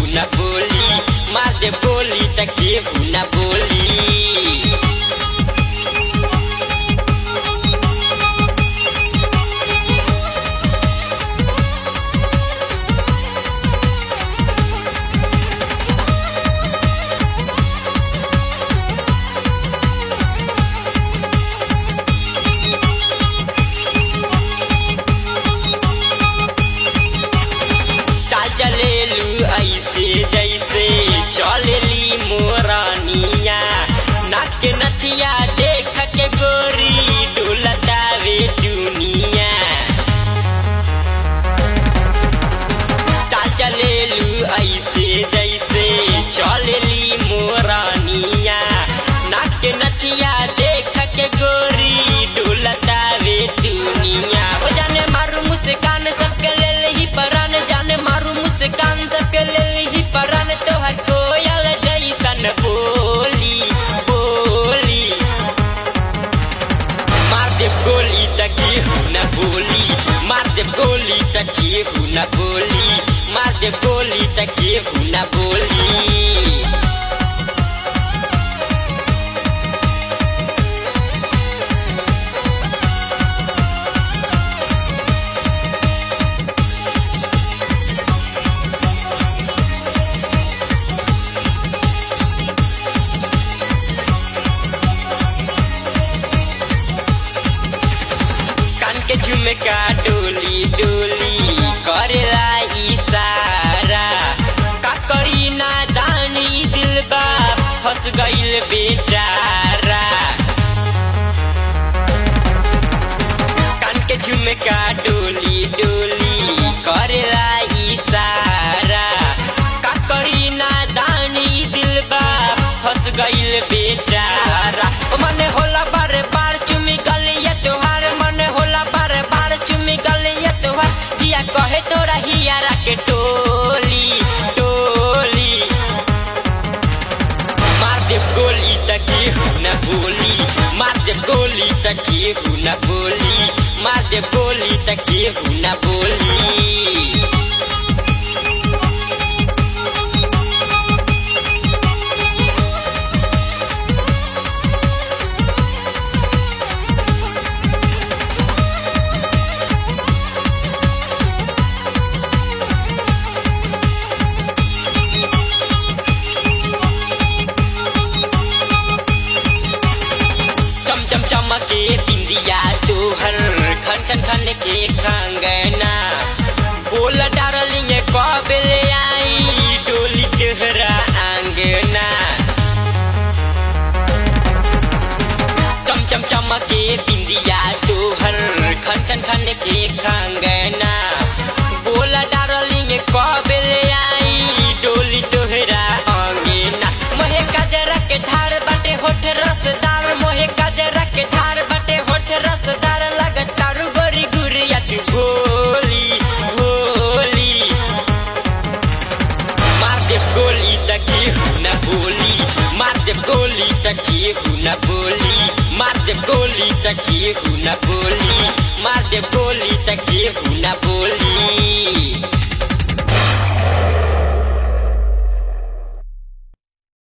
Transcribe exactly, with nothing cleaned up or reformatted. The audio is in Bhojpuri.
केहू न बोली, मार दे गोली त केहू न बोली। चलेलू ऐसे जैसे चलेली मोरानिया, नाक के नथिया देख के गोरी डोलतावे दुनिया। चाल चलेलू ऐसे जैसे चलेली मोरानिया, नाक के नथिया देख के गोरी डोलतावे दुनिया। ओ जाने मारू मुस्कान सबके लेल ही परान, जाने मारू मुस्कान सबके लेल ही परान, तोहर कोयल जैसन बोली बोली। मार दे गोली त केहू न बोली, मार दे गोली त केहू न बोली, मार दे गोली त केहू न बोली। झुमका डोली डोली करेला इशारा, का करी ना दानी दिलबा फंस गइल बेचारा। कान के झुमका डोली डोली करेला इशारा, का करी ना दानी दिलबा फंस गइल बेचारा। ओ मने होला बार बार चुमी गलिया तोहार, मने होला बार बार चुमी गलिया तोहार, दिया कहे तोरा हियारा के टोली टोली। मार दे गोली त केहू न बोली, मार दे गोली त केहू न बोली, मार दे गोली त केहू न बोली। चमके बिंदिया तोहर खन खन खन के कंगना, बोल डारलिंग कब ले आई डोली तोहरा आंगना। चम चम चमके बिंदिया तोहर खन खन खन के कंगना, बोल डारलिंग कब ले आई डोली तोहरा आंगना। मोहे कजरा के धार बाटे होठ रसदार, मोहे कजरा के धार बाटे होठ रसदार, लगत तारू गोरी गुरिया तू भोली भोली। मार दे गोली त केहू न बोली, मार दे गोली त केहू न बोली, मार दे गोली त केहू न बोली, मार दे गोली